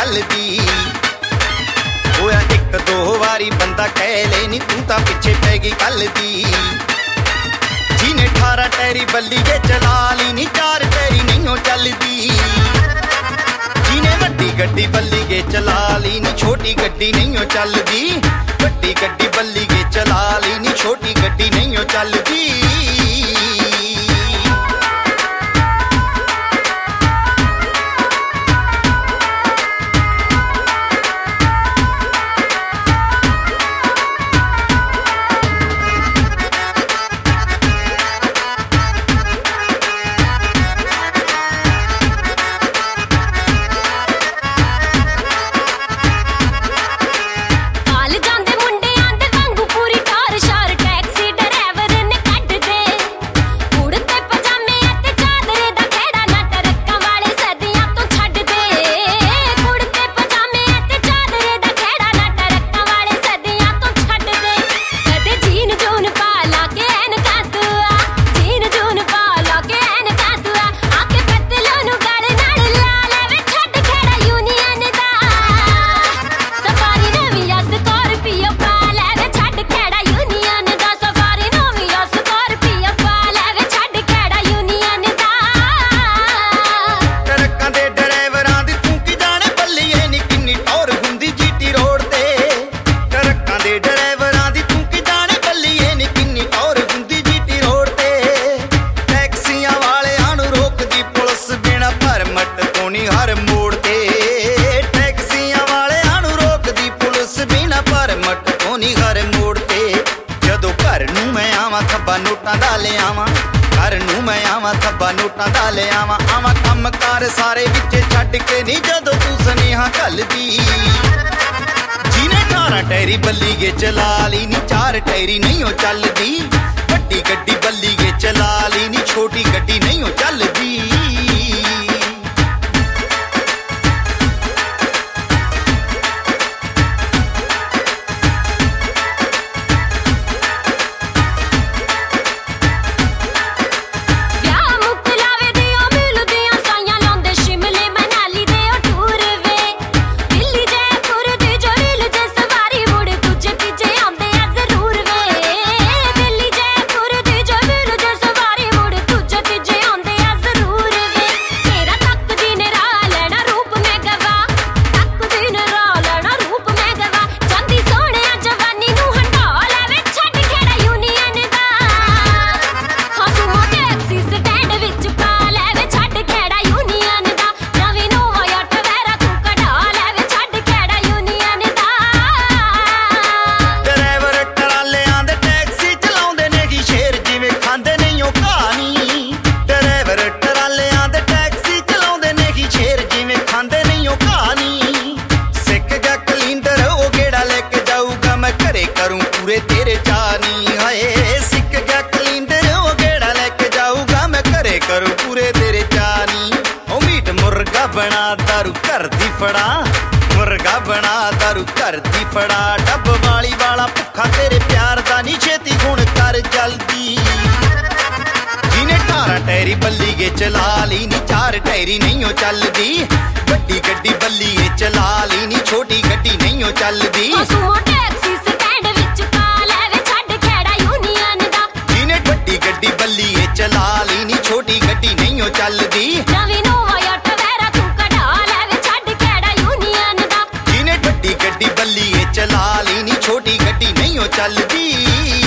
ਚੱਲਦੀ। ਹੋਇਆ ਇੱਕ ਦੋ ਵਾਰੀ ਬੰਦਾ ਕਹਿ ਲੈ ਨੀ ਤੂੰ ਤਾਂ ਪਿੱਛੇ ਪੈ ਗਈ ਕੱਲ ਦੀ। ਜਿਹਨੇ 18 ਟੈਰੀ ਬੱਲੀ ਵੇ ਚਲਾ ਲਈ ਨੀ 4 ਟੈਰੀ ਨਹੀਂ ਉਹ ਚੱਲਦੀ। ਜਿਹਨੇ ਵੱਡੀ ਗੱਡੀ ਬੱਲੀ ਗੇ ਚਲਾ ਲਈ ਨੀ ਛੋਟੀ ਗੱਡੀ ਨਹੀਂ ਉਹ ਚੱਲਦੀ। ਵੱਡੀ ਗੱਡੀ ਬੱਲੀ ਗੇ ਚਲਾ ਲਈ ਨੀ ਛੋਟੀ ਗੱਡੀ ਨਹੀਂ ਉਹ ਚੱਲਦੀ। ਹਰ ਮੋੜ ਤੇ ਟੈਕਸੀਆਂ ਵਾਲਿਆਂ ਨੂੰ ਰੋਕਦੀ ਪੁਲਿਸ ਬਿਨਾ ਪਰਮਟ ਤੋਂ ਨੀ ਹਰ ਮੋੜ ਤੇ। ਜਦੋਂ ਘਰ ਨੂੰ ਮੈਂ ਆਵਾਂ ਥੱਬਾ ਨੋਟਾਂ ਦਾ ਲਿਆਵਾਂ, ਘਰ ਨੂੰ ਮੈਂ ਆਵਾਂ ਥੱਬਾ ਨੋਟਾਂ ਦਾ ਲਿਆਵਾਂ। ਆਵਾਂ ਕੰਮ ਕਾਰ ਸਾਰੇ ਵਿੱਚ ਛੱਡ ਕੇ ਨੀ ਜਦੋਂ ਤੂੰ ਸੁਨੇਹਾ ਘੱਲਦੀ। ਜਿਹਨੇ 18 ਟੈਰੀ ਬੱਲੀ ਗੇ ਚਲਾ ਲਈ ਨੀ 4 ਟੈਰੀ ਨਹੀਂ ਉਹ ਚੱਲਦੀ। ਵੱਡੀ ਗੱਡੀ ਬੱਲੀ ਗੇ ਚਲਾ ਲਈ ਨੀ ਛੋਟੀ ਗੱਡੀ ਨਹੀਂ ਉਹ ਚੱਲਦੀ। ਪੂਰੇ ਤੇਰੇ ਚਾਨੀ ਹਾਏ ਸਿੱਕ ਗਿਆ ਕਲਿੰਦਰ ਉਹ ਗੇੜਾ ਲੈ ਕੇ ਜਾਊਗਾ ਮੈਂ ਘਰੇ ਕਰੂ ਪੂਰੇ ਤੇਰੇ ਚਾਨੀ। ਉਹ ਮੀਟ ਮੁਰਗਾ ਬਣਾ ਦਾਰੂ ਘਰ ਦੀ ਫੜਾ, ਮੁਰਗਾ ਬਣਾ ਦਾਰੂ ਘਰ ਦੀ ਫੜਾ। ਡੱਬ ਵਾਲੀ ਵਾਲਾ ਭੁੱਖਾ ਤੇਰੇ ਪਿਆਰ ਦਾ ਨੀ ਛੇਤੀ ਹੁਣ ਕਰ ਜਲਦੀ। ਜਿਹਨੇ 18 ਟੈਰੀ ਬੱਲੀ ਗੇ ਚਲਾ ਲਈ ਨੀ 4 ਟੈਰੀ ਨਹੀਂ ਉਹ ਚੱਲਦੀ। ਵੱਡੀ ਗੱਡੀ ਬੱਲੀ ਗੇ ਚਲਾ ਲਈ ਨੀ ਛੋਟੀ ਗੱਡੀ ਨਹੀਂ ਉਹ ਚੱਲਦੀ। ਗੱਡੀ ਬੱਲੀ ਏ ਚਲਾ ਲਈ ਨੀ ਛੋਟੀ ਗੱਡੀ ਨਹੀਂ ਉਹ ਚੱਲਦੀ। ਨਵੀਂ ਨੋਵਾ ਜਾਂ ਟਵੇਰਾ ਤੂੰ ਕਢਾ ਲੈ ਵੇ ਛੱਡ ਖੇੜਾ ਯੂਨੀਅਨ ਦਾ। ਜਿਹਨੇ ਵੱਡੀ ਗੱਡੀ ਬੱਲੀ ਏ ਚਲਾ ਲਈ ਨੀ ਛੋਟੀ ਗੱਡੀ ਨਹੀਂ ਉਹ ਚੱਲਦੀ।